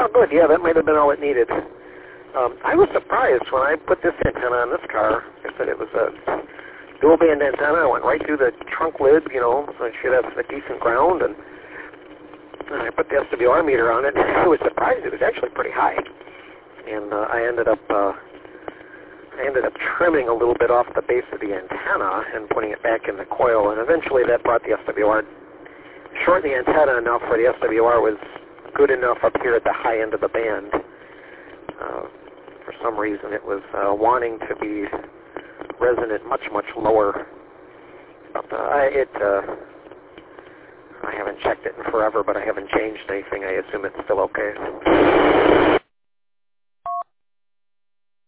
Oh, good. Yeah, that might have been all it needed. I was surprised when I put this antenna on this car. I said it was a dual-band antenna. I went right through the trunk lid, so it should have a decent ground. And I put the SWR meter on it. I was surprised. It was actually pretty high. And I ended up trimming a little bit off the base of the antenna and putting it back in the coil. And eventually that brought the SWR, shortened the antenna enough where the SWR was good enough up here at the high end of the band. For some reason it was wanting to be resonant much, much lower. But I haven't checked it in forever, but I haven't changed anything. I assume it's still okay.